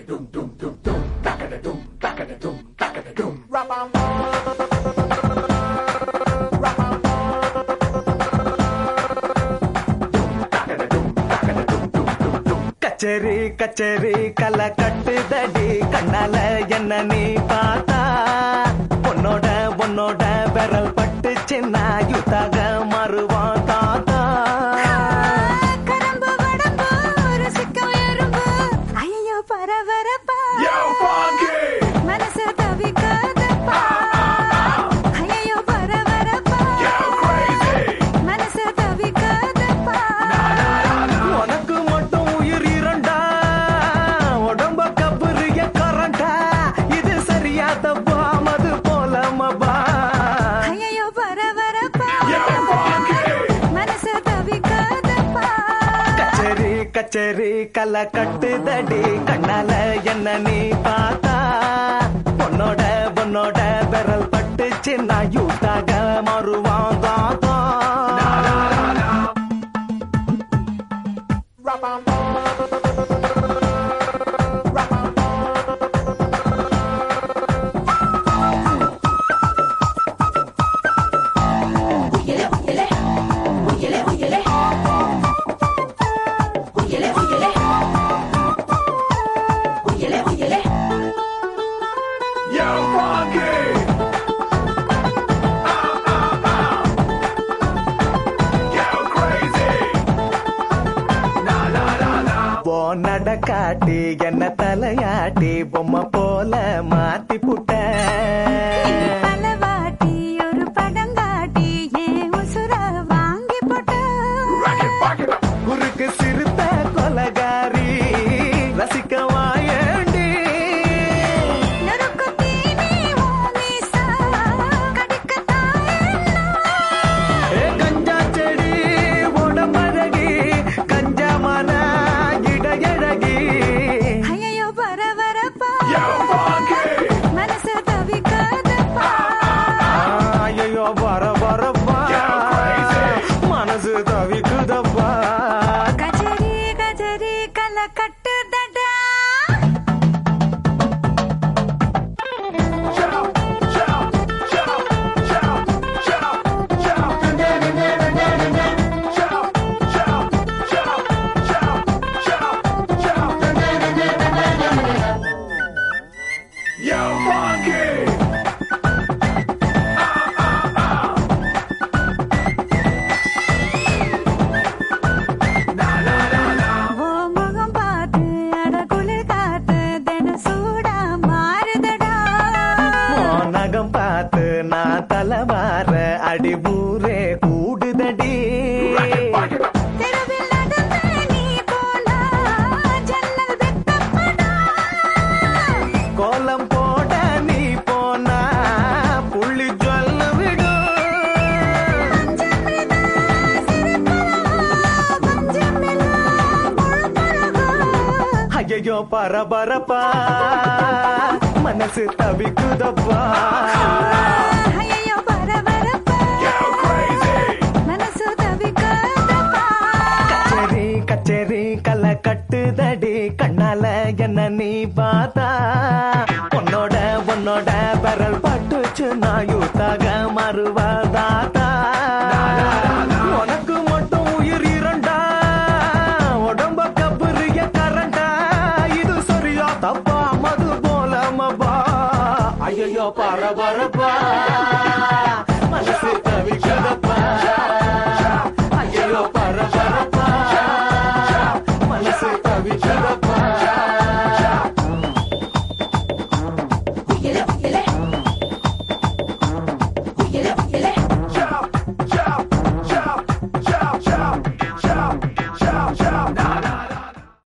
கச்சேரி கச்சேரி கலை கட்டுதடி கண்ணால என்ன நீ பார்த்தா பொன்னோட பொன்னோட விரல் பட்டு சின்ன யுத்தாக மாறுவான் தாத்தா. கரம்பு வடம்பு ரசிக்கம் எறும்பு ஐயோ பரபரப்பா மனசு தவிக்காதப்பா ஐயோ பரபரப்பா மனசு தவிக்காதப்பா. உனக்கு மட்டும் உயிர் இரண்டா உடம்ப கபுரிய கரண்டா இது சரியா தப்பா மது போல மபா ஐயோ பரபரப்பா மனசு தவிக்காதப்பா. கச்சேரி கச்சேரி கலை கட்டுதடி கண்ணால என்ன நீ பார்த்தா பொன்னோட பொன்னோட விரல் பட்டு சின்ன யூத்தாக மாறுவான் தாத்தா. நடக்காட்டி என்ன தலையாட்டி பொம்மை போல மாத்தி புட்ட பலவாட்டி ஒரு படங்காட்டி ஏன் உசுர வாங்கி போட்ட குறுக்கு சிறுத்த கொலகாரி ரசிக்க வாயண்டி நறுக்கு தீனி ஓமிசா கடிக்கத்தாயே கஞ்சா செடி உடம்பழகி கஞ்சா மன இடையழகி ஐயோ பரபரப்பா மனசு தவிக்காதப்பா. ஐயோ வர வரப்பா மனசு தவிக்குதப்பா. கஜரி கஜரி கலை கட்டுதடா ஓ முகம் பார்த்து அட குளிர் காத்து தினம் சூடா மாறுதடா. நகம் பார்த்து நான் தலைவார அடி ஊரே கூடுதடி. தெருவில் நடந்து நீ போனா ஜன்னல் வெட்டப்படா. கோலம் போட நீ போனா புள்ளி சொல்ல விடும். பஞ்சமிதா சிரிப்பழகா பஞ்சமிலா பொழுப்பழகா. ஐயோ பரபரப்பா மனசு தவிக்குதப்பா. ஐயோ பரபரப்பா மனசு தவிக்காதப்பா. கச்சேரி கச்சேரி கலை கட்டுதடி கண்ணால என்ன நீ பார்த்தா பொன்னோட பொன்னோட விரல் பட்டுச்சு நான் யூத்தாக மாறுவா தாத்தா. உனக்கு மட்டும் உயிர் இரண்டா உடம்ப கபுரிய கரண்டா இது சரியா தப்பா மது போல மபா ஐயோ பரபரப்பா மனசு தவிக்குதப்பா.